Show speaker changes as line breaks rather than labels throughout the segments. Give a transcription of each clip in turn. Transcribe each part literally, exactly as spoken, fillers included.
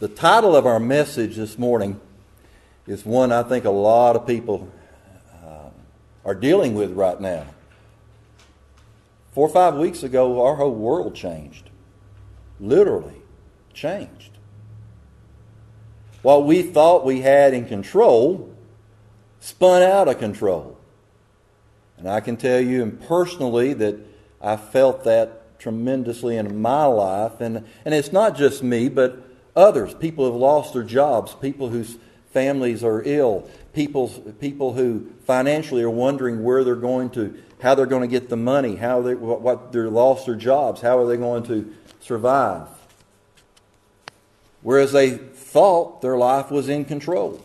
The title of our message this morning is one I think a lot of people uh, are dealing with right now. Four or five weeks ago, our whole world changed. Literally changed. What we thought we had in control spun out of control. And I can tell you personally that I felt that tremendously in my life. And, and it's not just me, but others. People who have lost their jobs, people whose families are ill, people, people who financially are wondering where they're going to, how they're going to get the money, how they, what, what they're lost their jobs, how are they going to survive. Whereas they thought their life was in control.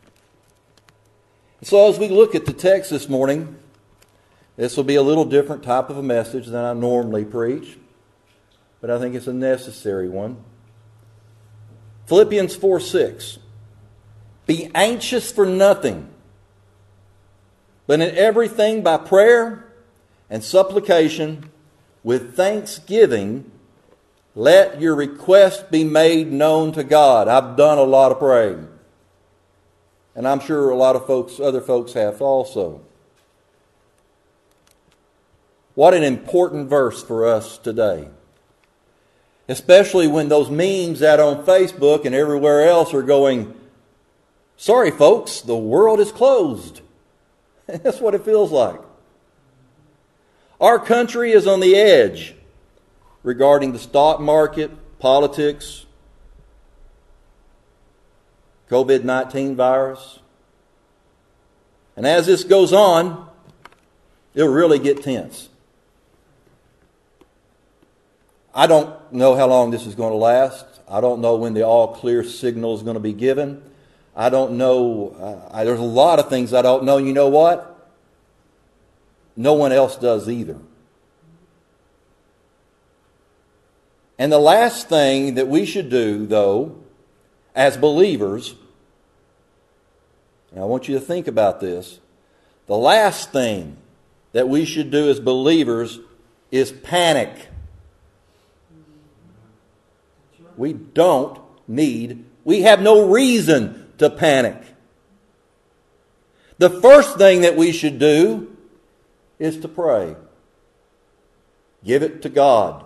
So as we look at the text this morning, this will be a little different type of a message than I normally preach, but I think it's a necessary one. Philippians four six. Be anxious for nothing, but in everything by prayer and supplication with thanksgiving, let your request be made known to God. I've done a lot of praying. And I'm sure a lot of folks, other folks have also. What an important verse for us today. Especially when those memes out on Facebook and everywhere else are going, sorry folks, the world is closed. That's what it feels like. Our country is on the edge regarding the stock market, politics, covid nineteen virus. And as this goes on, it'll really get tense. I don't know how long this is going to last. I don't know when the all clear signal is going to be given. I don't know. Uh, I, there's a lot of things I don't know. You know what? No one else does either. And the last thing that we should do, though, as believers, and I want you to think about this, the last thing that we should do as believers is panic. We don't need, we have no reason to panic. The first thing that we should do is to pray. Give it to God.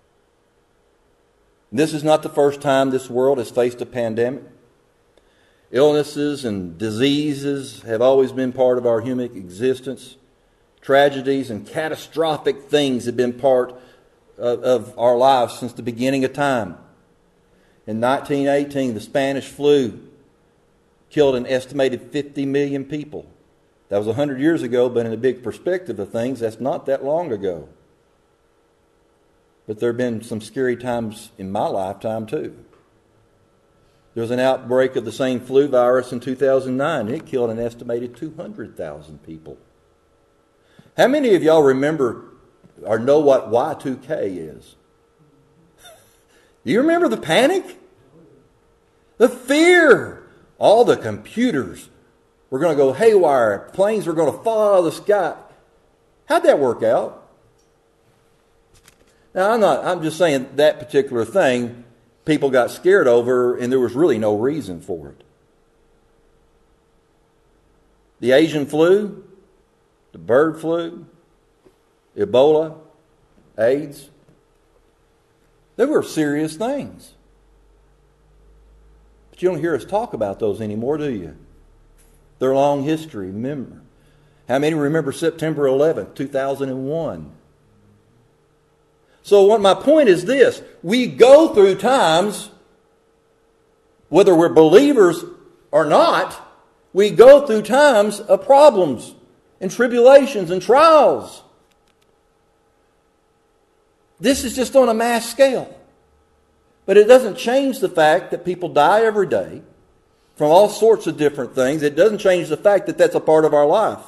This is not the first time this world has faced a pandemic. Illnesses and diseases have always been part of our human existence. Tragedies and catastrophic things have been part of, of our lives since the beginning of time. In nineteen eighteen, the Spanish flu killed an estimated fifty million people. That was one hundred years ago, but in the big perspective of things, that's not that long ago. But there have been some scary times in my lifetime too. There was an outbreak of the same flu virus in two thousand nine. It killed an estimated two hundred thousand people. How many of y'all remember or know what Y two K is? Do you remember the panic? The fear. All the computers were going to go haywire. Planes were going to fall out of the sky. How'd that work out? Now, I'm not, I'm just saying that particular thing people got scared over and there was really no reason for it. The Asian flu, the bird flu, Ebola, AIDS, they were serious things. But you don't hear us talk about those anymore, do you? Their long history, remember. How many remember September eleventh, two thousand one? So what my point is this. We go through times, whether we're believers or not, we go through times of problems and tribulations and trials. This is just on a mass scale. But it doesn't change the fact that people die every day from all sorts of different things. It doesn't change the fact that that's a part of our life.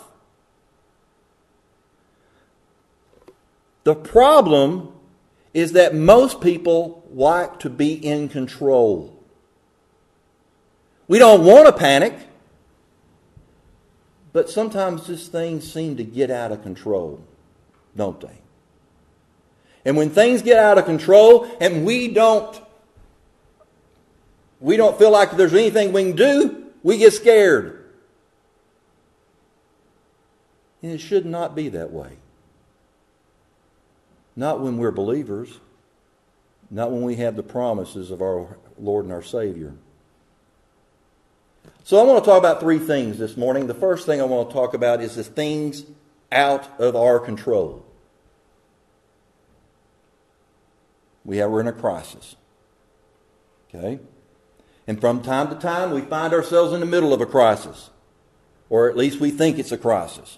The problem is that most people like to be in control. We don't want to panic, but sometimes these things seem to get out of control, don't they? And when things get out of control and we don't we don't feel like there's anything we can do, we get scared. And it should not be that way. Not when we're believers. Not when we have the promises of our Lord and our Savior. So I want to talk about three things this morning. The first thing I want to talk about is the things out of our control. We have, we're in a crisis. Okay? And from time to time we find ourselves in the middle of a crisis. Or at least we think it's a crisis.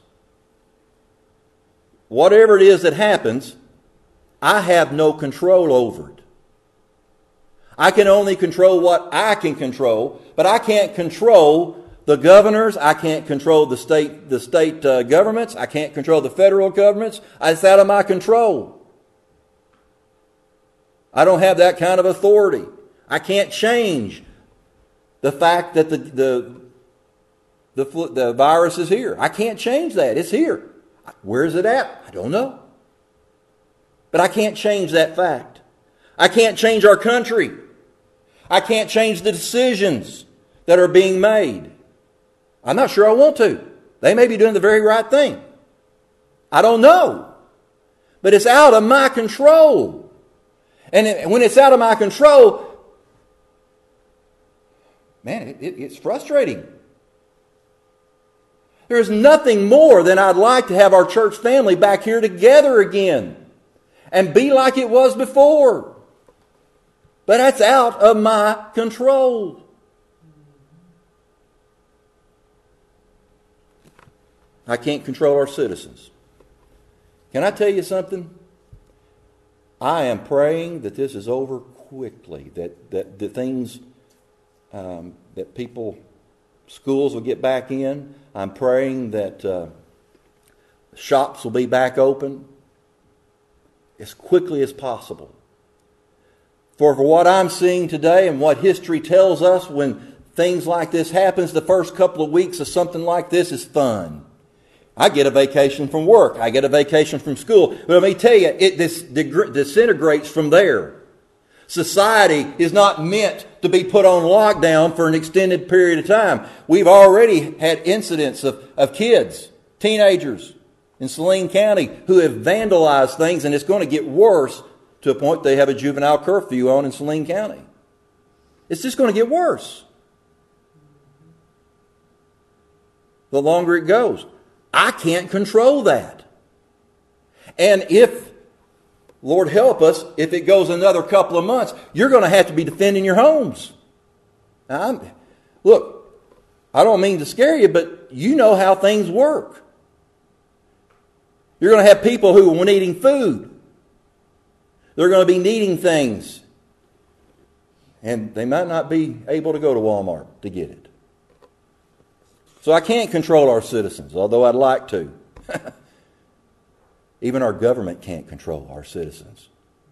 Whatever it is that happens, I have no control over it. I can only control what I can control, but I can't control the governors. I can't control the state, the state uh, governments. I can't control the federal governments. It's out of my control. I don't have that kind of authority. I can't change the fact that the the the, the virus is here. I can't change that. It's here. Where is it at? I don't know. But I can't change that fact. I can't change our country. I can't change the decisions that are being made. I'm not sure I want to. They may be doing the very right thing. I don't know. But it's out of my control. And when it's out of my control, man, it, it, it's frustrating. There's nothing more than I'd like to have our church family back here together again and be like it was before. But that's out of my control. I can't control our citizens. Can I tell you something? I am praying that this is over quickly, that, that the things um, that people, schools will get back in. I'm praying that uh, shops will be back open as quickly as possible. For, for what I'm seeing today and what history tells us, when things like this happens, the first couple of weeks of something like this is fun. I get a vacation from work. I get a vacation from school. But let me tell you, it this disintegrates from there. Society is not meant to be put on lockdown for an extended period of time. We've already had incidents of, of kids, teenagers in Saline County who have vandalized things, and it's going to get worse to a point they have a juvenile curfew on in Saline County. It's just going to get worse the longer it goes. I can't control that. And if, Lord help us, if it goes another couple of months, you're going to have to be defending your homes. Now, I'm, look, I don't mean to scare you, but you know how things work. You're going to have people who are needing food. They're going to be needing things. And they might not be able to go to Walmart to get it. So I can't control our citizens, although I'd like to. Even our government can't control our citizens.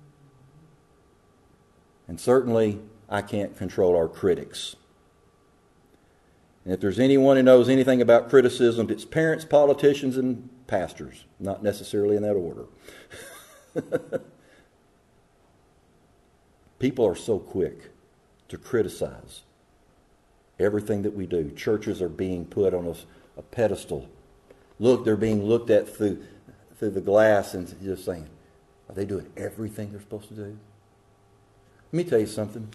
And certainly, I can't control our critics. And if there's anyone who knows anything about criticism, it's parents, politicians, and pastors. Not necessarily in that order. People are so quick to criticize everything that we do. Churches are being put on a, a pedestal. Look, they're being looked at through through the glass and just saying, are they doing everything they're supposed to do? Let me tell you something.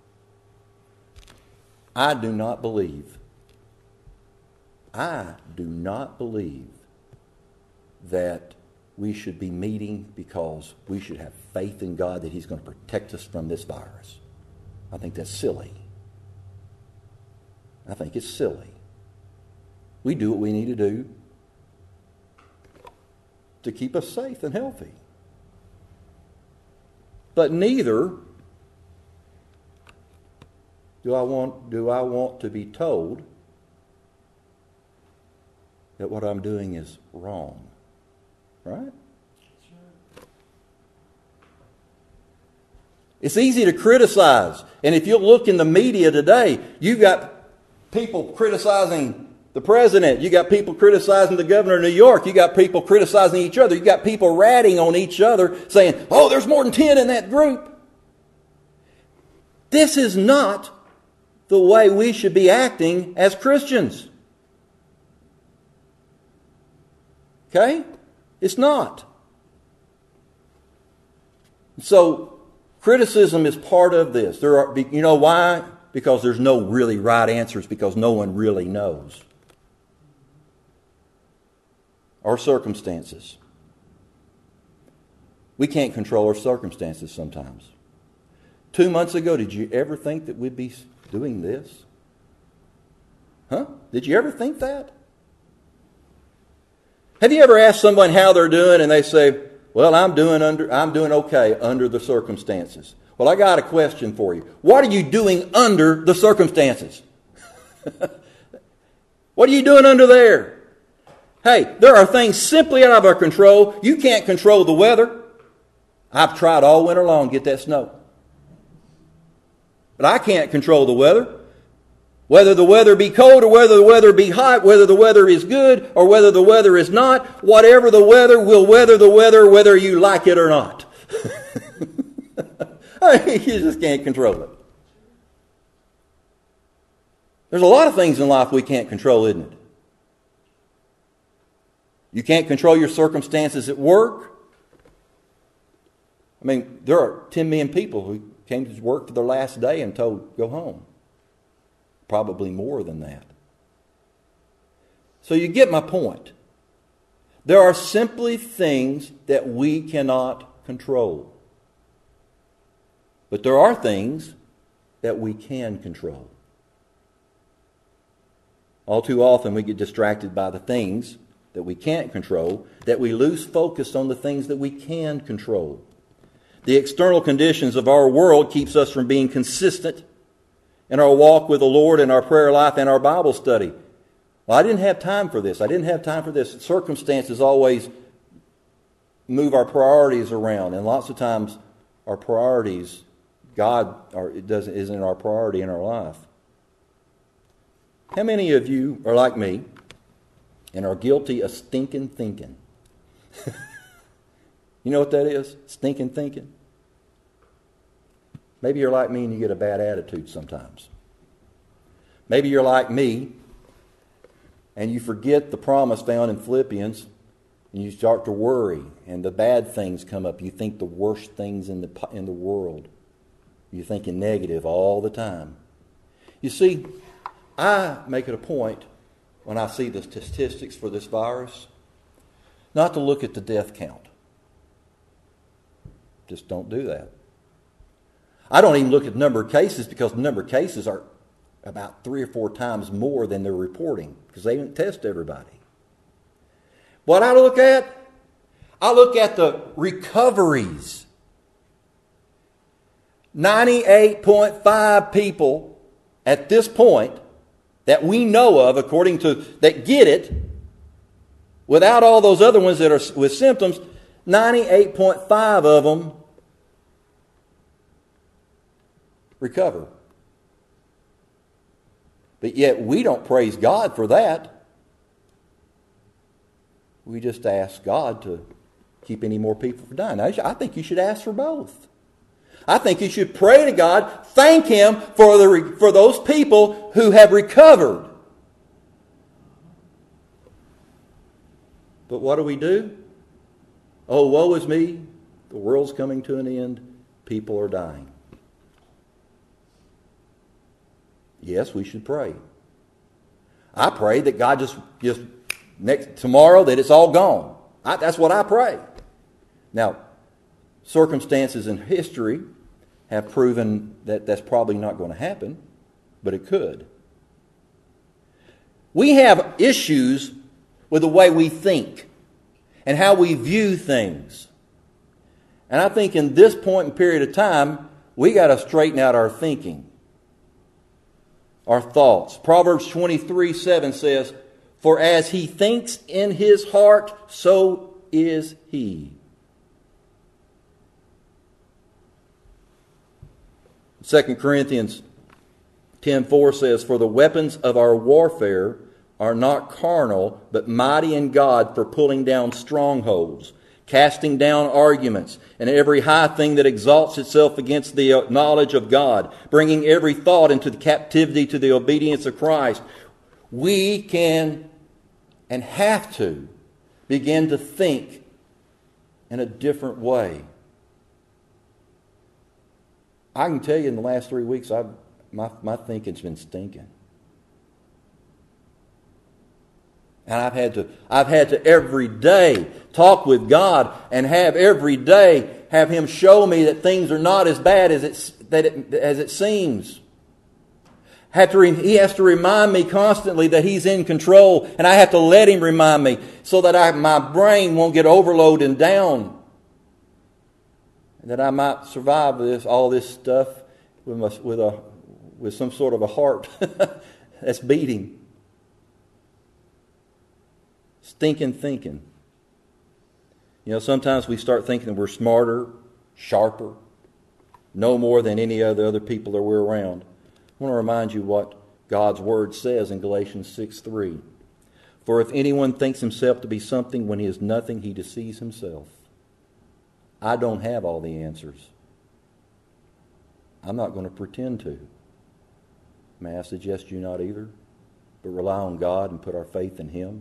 I do not believe, I do not believe that we should be meeting because we should have faith in God that He's going to protect us from this virus. I think that's silly. I think it's silly. We do what we need to do to keep us safe and healthy. But neither do I want, do I want to be told that what I'm doing is wrong. Right? It's easy to criticize. And if you look in the media today, you've got people criticizing the president. You got people criticizing the governor of New York. You got people criticizing each other. You got people ratting on each other saying, oh, there's more than ten in that group. This is not the way we should be acting as Christians. Okay? It's not. So, criticism is part of this. There are, you know why? Because there's no really right answers, because no one really knows. Our circumstances. We can't control our circumstances sometimes. Two months ago, did you ever think that we'd be doing this? Huh? Did you ever think that? Have you ever asked someone how they're doing and they say, well, I'm doing under I'm doing okay under the circumstances. Well, I got a question for you. What are you doing under the circumstances? What are you doing under there? Hey, there are things simply out of our control. You can't control the weather. I've tried all winter long to get that snow. But I can't control the weather. Whether the weather be cold or whether the weather be hot, whether the weather is good or whether the weather is not, whatever the weather will weather the weather whether you like it or not. I mean, you just can't control it. There's a lot of things in life we can't control, isn't it? You can't control your circumstances at work. I mean, there are ten million people who came to work for their last day and told, go home. Probably more than that. So you get my point. There are simply things that we cannot control. But there are things that we can control. All too often we get distracted by the things that we can't control, that we lose focus on the things that we can control. The external conditions of our world keeps us from being consistent in our walk with the Lord, in our prayer life, and our Bible study. Well, I didn't have time for this. I didn't have time for this. Circumstances always move our priorities around, and lots of times our priorities, God, or it doesn't isn't our priority in our life. How many of you are like me and are guilty of stinking thinking? You know what that is? Stinking thinking. Maybe you're like me and you get a bad attitude sometimes. Maybe you're like me and you forget the promise found in Philippians and you start to worry and the bad things come up. You think the worst things in the in the world. You're thinking negative all the time. You see, I make it a point when I see the statistics for this virus not to look at the death count. Just don't do that. I don't even look at the number of cases because the number of cases are about three or four times more than they're reporting because they didn't test everybody. What I look at, I look at the recoveries. ninety-eight point five people at this point that we know of, according to, that get it, without all those other ones that are with symptoms, ninety-eight point five of them recover. But yet we don't praise God for that. We just ask God to keep any more people from dying. I think you should ask for both. I think you should pray to God, thank Him for the for those people who have recovered. But what do we do? Oh, woe is me. The world's coming to an end. People are dying. Yes, we should pray. I pray that God just, just next tomorrow that it's all gone. I, that's what I pray. Now, circumstances in history have proven that that's probably not going to happen, but it could. We have issues with the way we think and how we view things. And I think in this point and period of time, we got to straighten out our thinking, our thoughts. Proverbs twenty-three seven says, "For as he thinks in his heart, so is he." Second Corinthians ten four says, "For the weapons of our warfare are not carnal, but mighty in God for pulling down strongholds, casting down arguments, and every high thing that exalts itself against the knowledge of God, bringing every thought into the captivity to the obedience of Christ. We can and have to begin to think in a different way. I can tell you in the last three weeks, I've, my, my thinking's been stinking. And I've had to, I've had to every day talk with God and have every day have Him show me that things are not as bad as it's, that it, as it seems. Have to, he has to remind me constantly that He's in control, and I have to let Him remind me so that I, my brain won't get overloaded and down, and that I might survive this all this stuff with my, with a with some sort of a heart that's beating. Stinking thinking. You know, sometimes we start thinking that we're smarter, sharper, know more than any other other people that we're around. I want to remind you what God's Word says in Galatians six three. For if anyone thinks himself to be something when he is nothing, he deceives himself. I don't have all the answers. I'm not going to pretend to. May I suggest you not either, but rely on God and put our faith in Him.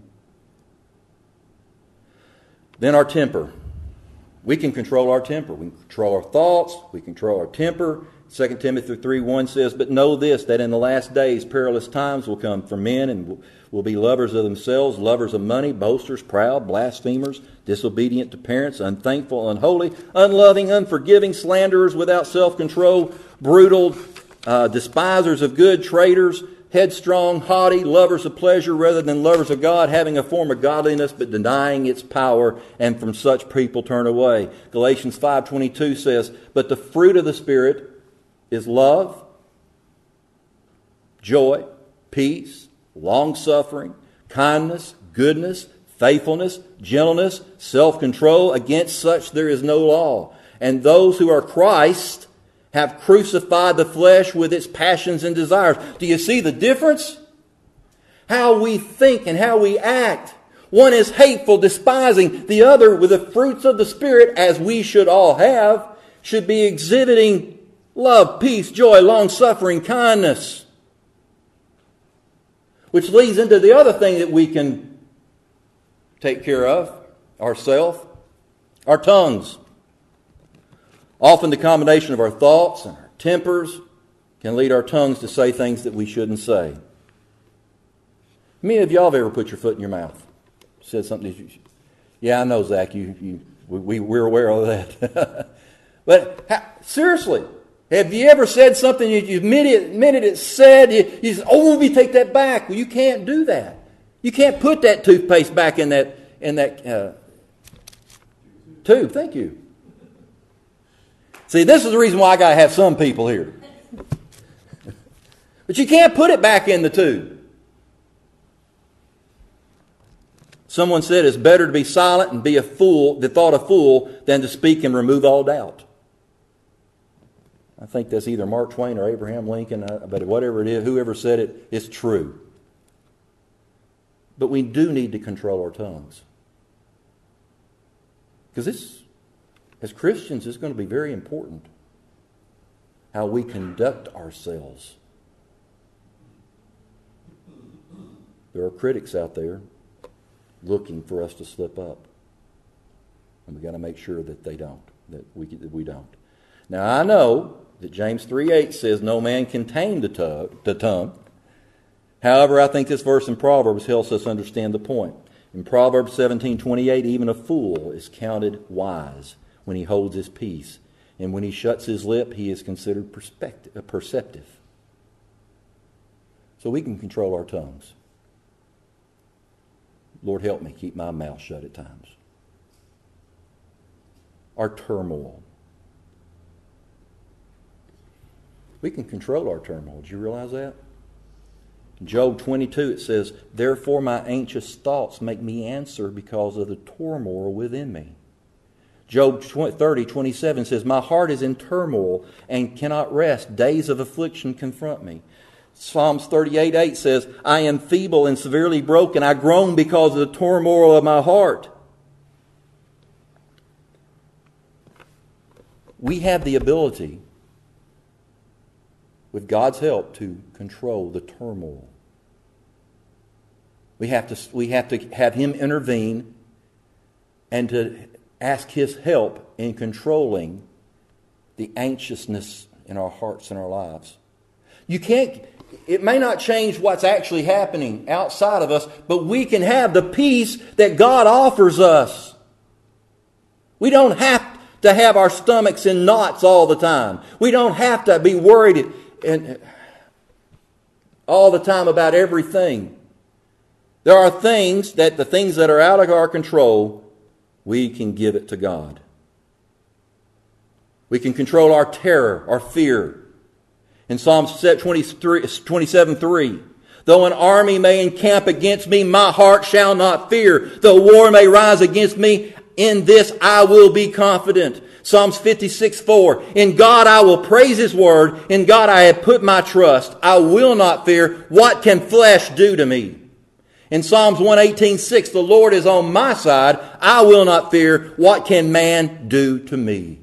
Then our temper. We can control our temper. We can control our thoughts. We can control our temper. Second Timothy three one says, but know this, that in the last days perilous times will come for men and will be lovers of themselves, lovers of money, boasters, proud, blasphemers, disobedient to parents, unthankful, unholy, unloving, unforgiving, slanderers, without self-control, brutal, uh, despisers of good, traitors, headstrong, haughty, lovers of pleasure rather than lovers of God, having a form of godliness but denying its power, and from such people turn away. Galatians five twenty-two says, but the fruit of the Spirit is love, joy, peace, long-suffering, kindness, goodness, faithfulness, gentleness, self-control. Against such there is no law. And those who are Christ have crucified the flesh with its passions and desires. Do you see the difference? How we think and how we act. One is hateful, despising. The other, with the fruits of the Spirit, as we should all have, should be exhibiting love, peace, joy, long-suffering, kindness. Which leads into the other thing that we can take care of ourselves, our tongues. Often the combination of our thoughts and our tempers can lead our tongues to say things that we shouldn't say. How many of y'all have ever put your foot in your mouth? Said something that you should? Yeah, I know, Zach. You, you, we, we're aware of that. But how, seriously, have you ever said something you, you minute, minute it said, you, you said, oh, let me take that back. Well, you can't do that. You can't put that toothpaste back in that, in that uh, tube. Thank you. See, this is the reason why I got to have some people here. But you can't put it back in the tube. Someone said it's better to be silent and be a fool, the thought a fool, than to speak and remove all doubt. I think that's either Mark Twain or Abraham Lincoln, but whatever it is, whoever said it, it's true. But we do need to control our tongues. Because this, as Christians, is going to be very important. How we conduct ourselves. There are critics out there looking for us to slip up. And we've got to make sure that they don't, that we, that we don't. Now, I know that James three eight says no man can tame the tongue, the tongue. However, I think this verse in Proverbs helps us understand the point. In Proverbs seventeen twenty-eight, even a fool is counted wise when he holds his peace. And when he shuts his lip, he is considered perceptive. So we can control our tongues. Lord, help me keep my mouth shut at times. Our turmoil. We can control our turmoil. Did you realize that? In Job twenty-two, it says, therefore my anxious thoughts make me answer because of the turmoil within me. Job thirty twenty-seven says, my heart is in turmoil and cannot rest. Days of affliction confront me. Psalms thirty-eight eight says, I am feeble and severely broken. I groan because of the turmoil of my heart. we have the ability, with God's help, to control the turmoil. We have to, we have to have Him intervene and to ask His help in controlling the anxiousness in our hearts and our lives. You can't, it may not change what's actually happening outside of us, but we can have the peace that God offers us. We don't have to have our stomachs in knots all the time. We don't have to be worried and all the time about everything. There are things that the things that are out of our control, we can give it to God. We can control our terror, our fear. In Psalm twenty-seven three, though an army may encamp against me, my heart shall not fear. Though war may rise against me, in this I will be confident. Psalms fifty-six four, in God I will praise His word. In God I have put my trust. I will not fear. What can flesh do to me? In Psalms one eighteen six, the Lord is on my side. I will not fear. What can man do to me?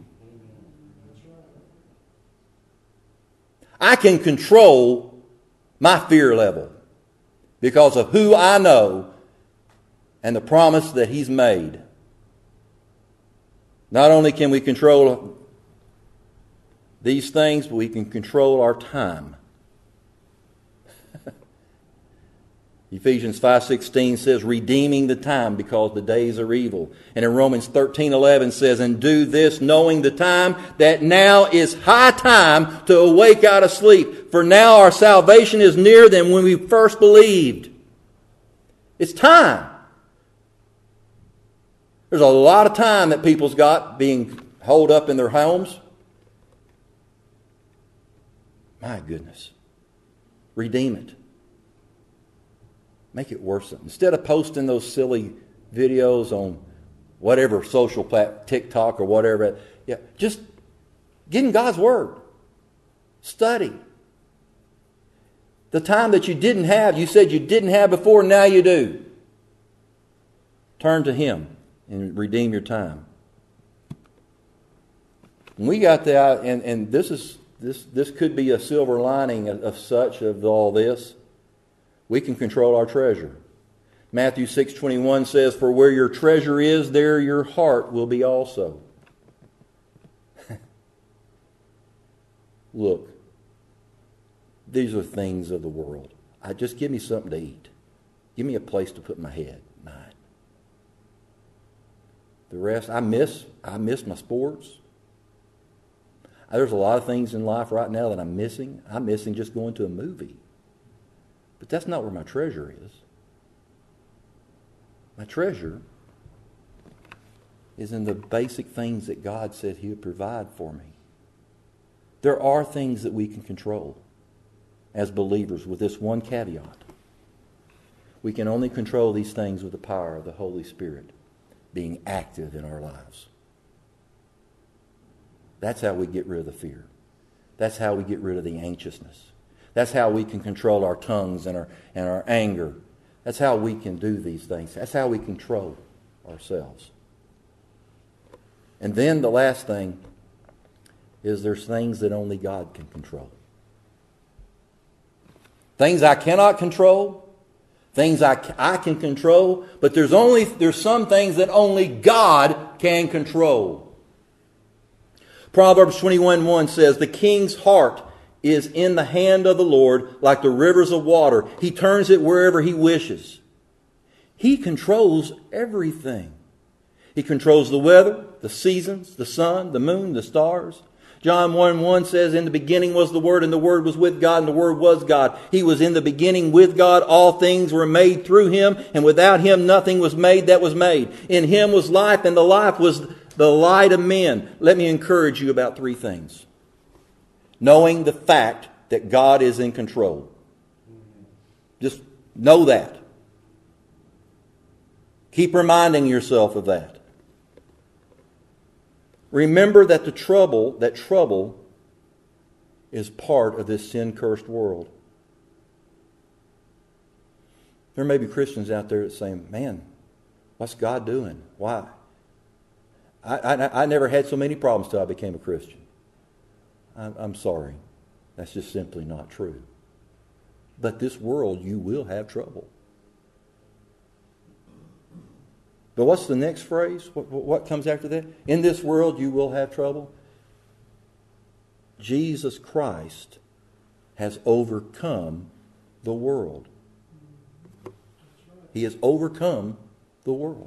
I can control my fear level because of who I know and the promise that He's made. Not only can we control these things, but we can control our time. Ephesians five sixteen says, redeeming the time because the days are evil. And in Romans thirteen eleven says, and do this knowing the time that now is high time to awake out of sleep. For now our salvation is nearer than when we first believed. It's time. There's a lot of time that people's got being holed up in their homes. My goodness. Redeem it. Make it worth it. Instead of posting those silly videos on whatever social platform, TikTok or whatever, yeah, just get in God's Word. Study. The time that you didn't have, you said you didn't have before, now you do. Turn to Him and redeem your time. And we got that, and, and this is this this could be a silver lining of, of such of all this. We can control our treasure. Matthew six twenty-one says, for where your treasure is, there your heart will be also. Look, these are things of the world. I just give me something to eat. Give me a place to put my head at night. The rest, I miss. I miss my sports. There's a lot of things in life right now that I'm missing. I'm missing just going to a movie. But that's not where my treasure is. My treasure is in the basic things that God said He would provide for me. There are things that we can control as believers with this one caveat. We can only control these things with the power of the Holy Spirit being active in our lives. That's how we get rid of the fear. That's how we get rid of the anxiousness. That's how we can control our tongues and our, and our anger. That's how we can do these things. That's how we control ourselves. And then the last thing is there's things that only God can control. Things I cannot control, things I, I can control, but there's only there's some things that only God can control. Proverbs twenty-one one says, the king's heart is in the hand of the Lord like the rivers of water. He turns it wherever He wishes. He controls everything. He controls the weather, the seasons, the sun, the moon, the stars. John one one says, in the beginning was the Word, and the Word was with God, and the Word was God. He was in the beginning with God. All things were made through Him, and without Him nothing was made that was made. In Him was life, and the life was the light of men. Let me encourage you about three things. Knowing the fact that God is in control. Just know that. Keep reminding yourself of that. Remember that the trouble, that trouble is part of this sin-cursed world. There may be Christians out there that say, man, what's God doing? Why? I, I, I never had so many problems till I became a Christian. I'm, I'm sorry. That's just simply not true. But this world, you will have trouble. But what's the next phrase? What, what comes after that? In this world, you will have trouble. Jesus Christ has overcome the world. He has overcome the world.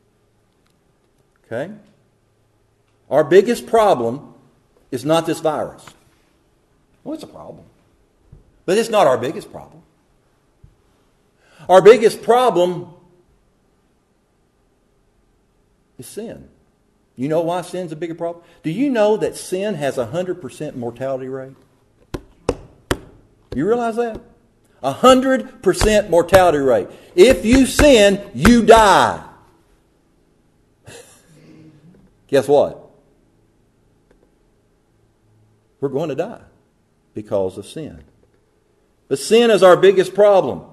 Okay? Our biggest problem is not this virus. Well, it's a problem. But it's not our biggest problem. Our biggest problem is sin. You know why sin's a bigger problem? Do you know that sin has a one hundred percent mortality rate? You realize that? A one hundred percent mortality rate. If you sin, you die. Guess what? We're going to die because of sin. But sin is our biggest problem.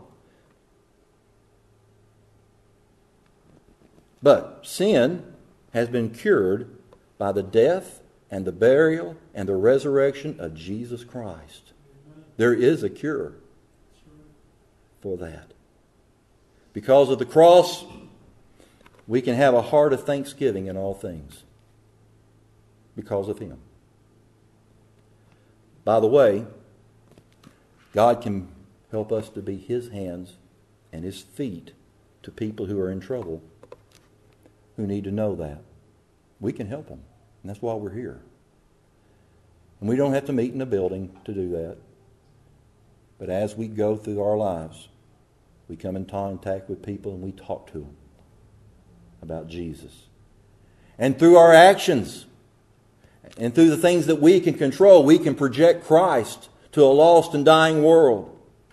But sin has been cured by the death and the burial and the resurrection of Jesus Christ. There is a cure for that. Because of the cross, we can have a heart of thanksgiving in all things. Because of Him. By the way, God can help us to be His hands and His feet to people who are in trouble, who need to know that. We can help them. And that's why we're here. And we don't have to meet in a building to do that. But as we go through our lives, we come in contact with people and we talk to them about Jesus. And through our actions, and through the things that we can control, we can project Christ to a lost and dying world.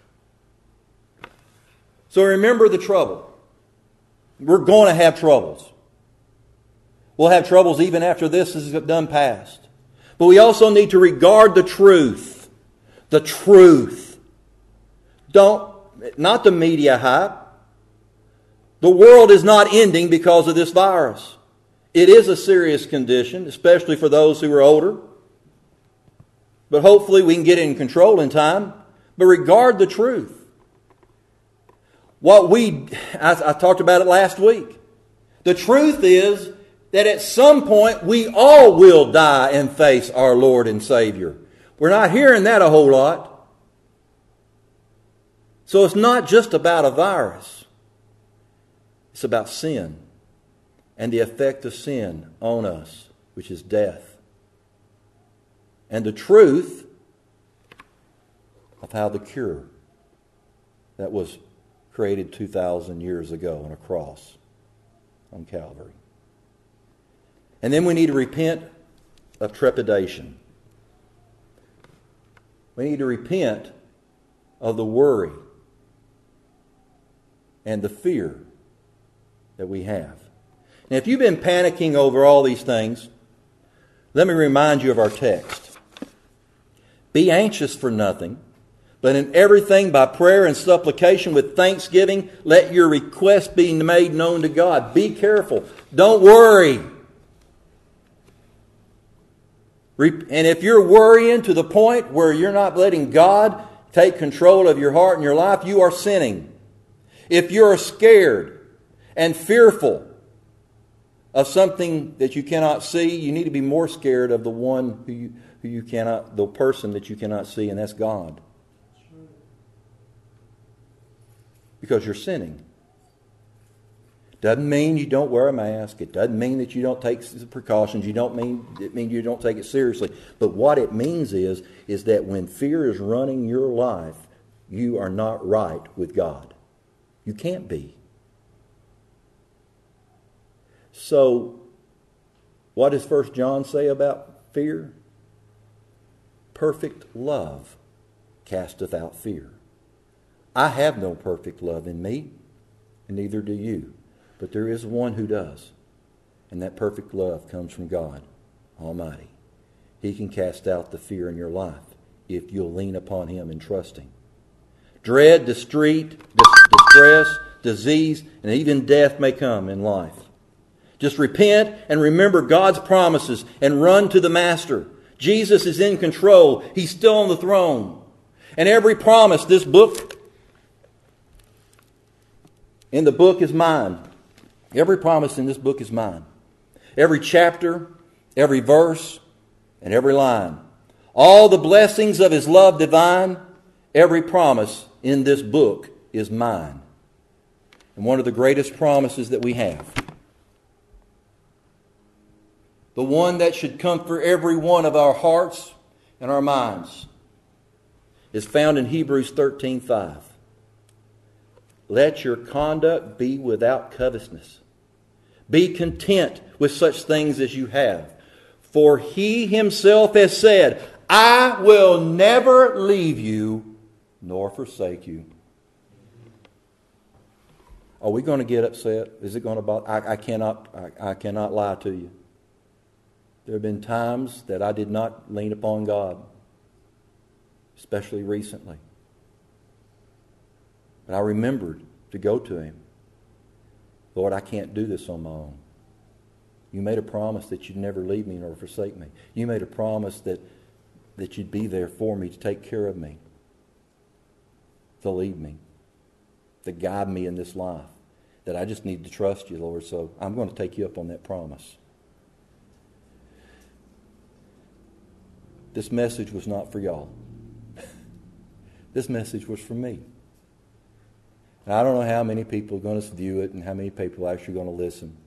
So remember the trouble. We're going to have troubles. We'll have troubles even after this is done past. But we also need to regard the truth. The truth. Don't, not the media hype. The world is not ending because of this virus. It is a serious condition, especially for those who are older. But hopefully we can get it in control in time. But regard the truth. What we, I, I talked about it last week. The truth is that at some point we all will die and face our Lord and Savior. We're not hearing that a whole lot. So it's not just about a virus. It's about sin and the effect of sin on us, which is death. And the truth of how the cure that was created two thousand years ago on a cross on Calvary. And then we need to repent of trepidation. We need to repent of the worry and the fear that we have. Now, if you've been panicking over all these things, let me remind you of our text. Be anxious for nothing, but in everything by prayer and supplication with thanksgiving, let your requests be made known to God. Be careful. Don't worry. And if you're worrying to the point where you're not letting God take control of your heart and your life, you are sinning. If you're scared and fearful of something that you cannot see, you need to be more scared of the one who you, who you cannot, the person that you cannot see, and that's God. Because you're sinning. Doesn't mean you don't wear a mask. It doesn't mean that you don't take precautions. You don't mean it means you don't take it seriously. But what it means is, is that when fear is running your life, you are not right with God. You can't be. So, what does First John say about fear? Perfect love casteth out fear. I have no perfect love in me, and neither do you. But there is one who does. And that perfect love comes from God Almighty. He can cast out the fear in your life if you'll lean upon Him and trust Him. Dread, distress, distress, disease, and even death may come in life. Just repent and remember God's promises and run to the Master. Jesus is in control. He's still on the throne. And every promise, this book, in the book is mine. Every promise in this book is mine. Every chapter, every verse, and every line. All the blessings of His love divine, every promise in this book is mine. And one of the greatest promises that we have, the one that should comfort every one of our hearts and our minds, is found in Hebrews thirteen five. Let your conduct be without covetousness. Be content with such things as you have. For He Himself has said, I will never leave you nor forsake you. Are we going to get upset? Is it going to bother? I, I cannot. I, I cannot lie to you. There have been times that I did not lean upon God, especially recently. But I remembered to go to Him. Lord, I can't do this on my own. You made a promise that you'd never leave me nor forsake me. You made a promise that, that you'd be there for me, to take care of me, to lead me, to guide me in this life. That I just need to trust you, Lord, so I'm going to take you up on that promise. This message was not for y'all. This message was for me. And I don't know how many people are going to view it and how many people are actually going to listen.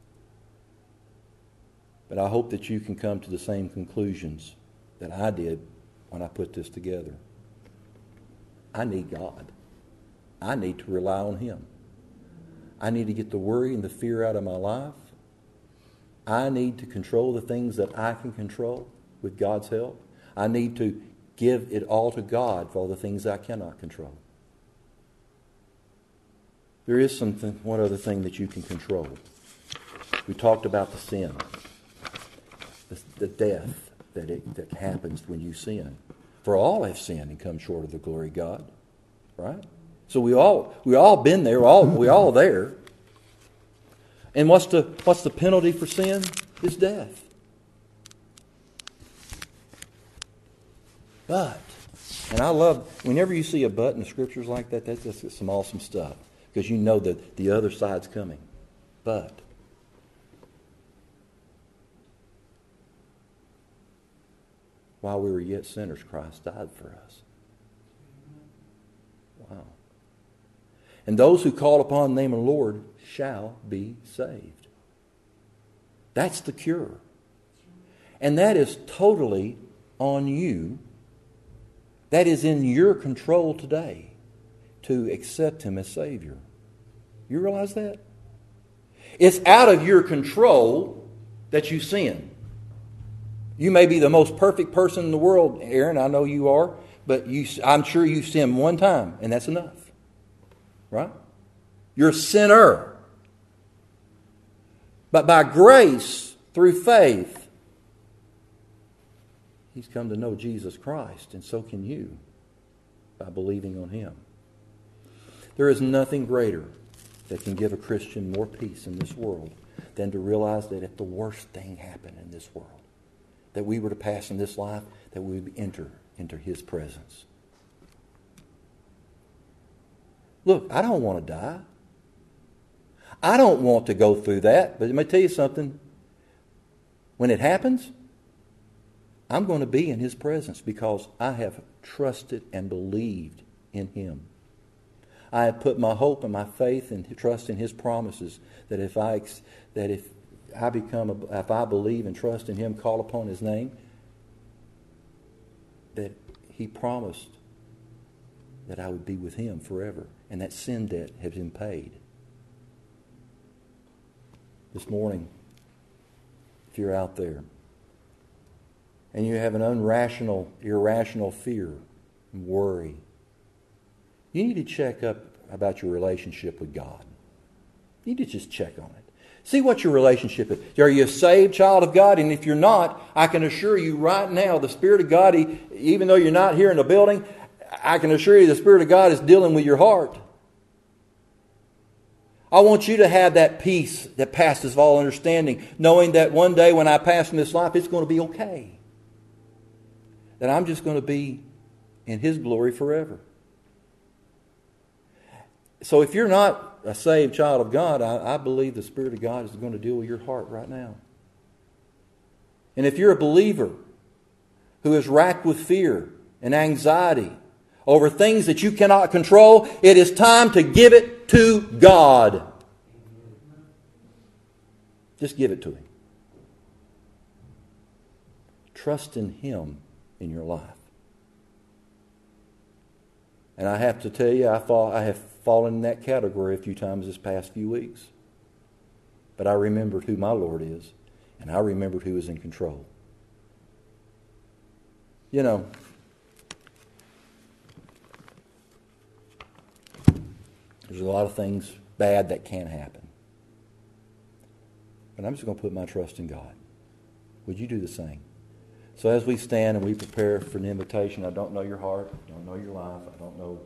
But I hope that you can come to the same conclusions that I did when I put this together. I need God. I need to rely on Him. I need to get the worry and the fear out of my life. I need to control the things that I can control with God's help. I need to give it all to God for all the things I cannot control. There is something, one other thing that you can control. We talked about the sin, the, the death that, it, that happens when you sin. For all have sinned and come short of the glory of God, right? So we all we all been there, all we all there. And what's the what's the penalty for sin? It's death. But, and I love whenever you see a but in the scriptures like that, that's just some awesome stuff. Because you know that the other side's coming. But while we were yet sinners, Christ died for us. Wow. And those who call upon the name of the Lord shall be saved. That's the cure. And that is totally on you. That is in your control today to accept Him as Savior. You realize that? It's out of your control that you sin. You may be the most perfect person in the world, Aaron, I know you are, but you, I'm sure you sinned one time, and that's enough. Right? You're a sinner. But by grace, through faith, he's come to know Jesus Christ, and so can you by believing on Him. There is nothing greater that can give a Christian more peace in this world than to realize that if the worst thing happened in this world, that we were to pass in this life, that we would enter into His presence. Look, I don't want to die. I don't want to go through that. But let me tell you something. When it happens, I'm going to be in His presence because I have trusted and believed in Him. I have put my hope and my faith and trust in His promises that if I that if I become a, if I believe and trust in Him, call upon His name, that He promised that I would be with Him forever, and that sin debt has been paid. This morning, if you're out there and you have an unrational, irrational fear and worry, you need to check up about your relationship with God. You need to just check on it. See what your relationship is. Are you a saved child of God? And if you're not, I can assure you right now, the Spirit of God, even though you're not here in the building, I can assure you the Spirit of God is dealing with your heart. I want you to have that peace that passes all understanding, knowing that one day when I pass from this life, it's going to be okay. That I'm just going to be in His glory forever. So if you're not a saved child of God, I, I believe the Spirit of God is going to deal with your heart right now. And if you're a believer who is racked with fear and anxiety over things that you cannot control, it is time to give it to God. Just give it to Him. Trust in Him in your life. And I have to tell you, I, fall, I have fallen in that category a few times this past few weeks. But I remembered who my Lord is, and I remembered who is in control. You know, there's a lot of things bad that can happen. But I'm just going to put my trust in God. Would you do the same? So as we stand and we prepare for an invitation, I don't know your heart, I don't know your life, I don't know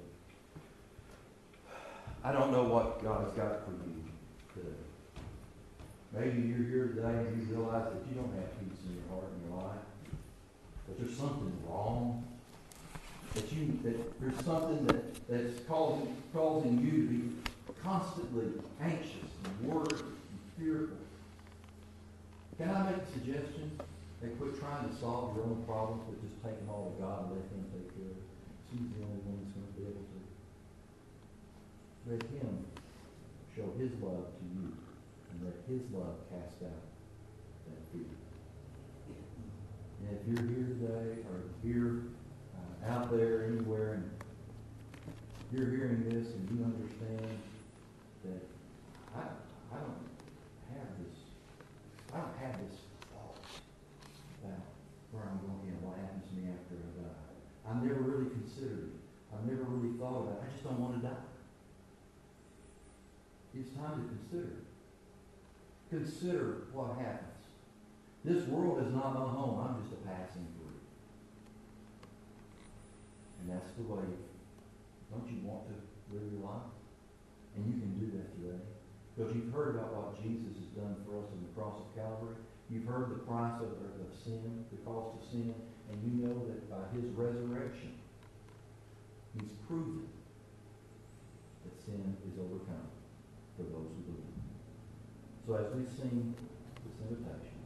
I don't know what God has got for you today. Maybe you're here today and you realize that you don't have peace in your heart and your life. That there's something wrong. That you that there's something that, that's causing causing you to be constantly anxious and worried and fearful. Can I make a suggestion? They quit trying to solve your own problems, but just take them all to God and let Him take care of it. He's the only one that's going to be able to. Let Him show His love to you, and let His love cast out that fear. And if you're here today, or here, uh, out there, anywhere, and you're hearing this, and you understand that I, I don't have this, I don't have this thought about where I'm going and what happens to me after I die. I've never really considered it. I've never really thought about it. I just don't want to die. It's time to consider. Consider what happens. This world is not my home. I'm just a passing through. And that's the way. Don't you want to live your life? And you can do that today. Because you've heard about what Jesus has done for us on the cross of Calvary. You've heard the price of, of sin, the cost of sin, and you know that by His resurrection, He's proven that sin is overcome for those who believe. So as we sing this invitation,